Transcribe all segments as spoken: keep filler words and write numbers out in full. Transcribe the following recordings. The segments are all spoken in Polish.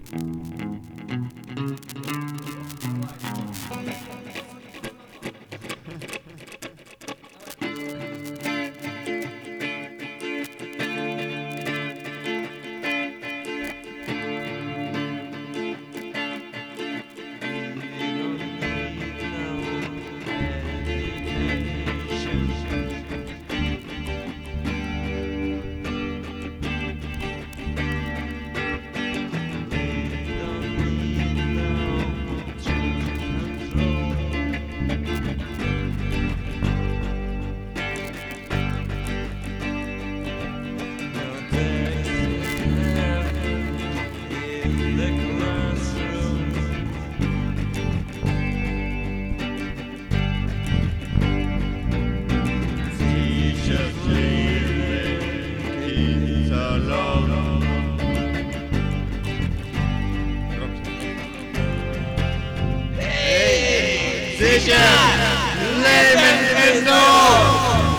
Sicher Leben ist Not.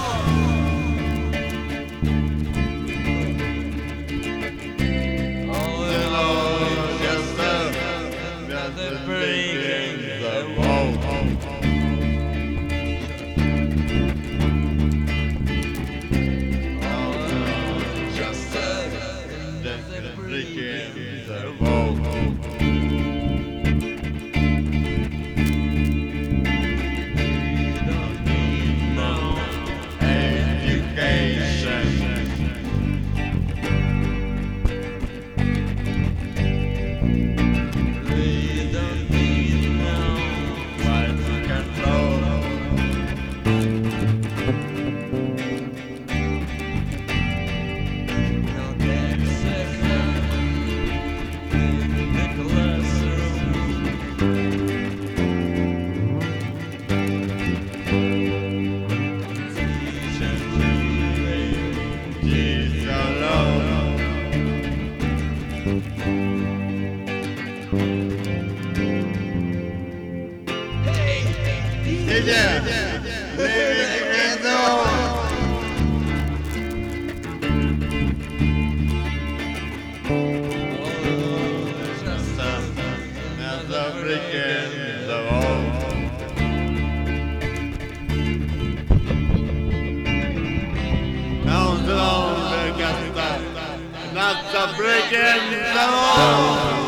All alone, just the breaking the wall. All alone, just the breaking the wall. Yeah, living in the just another brick in the wall. Down the long Augusta, not a brick in the wall.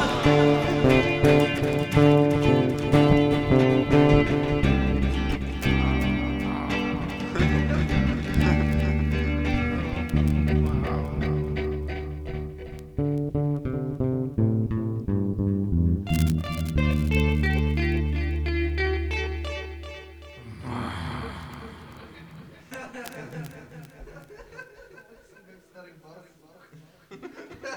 Старый бар.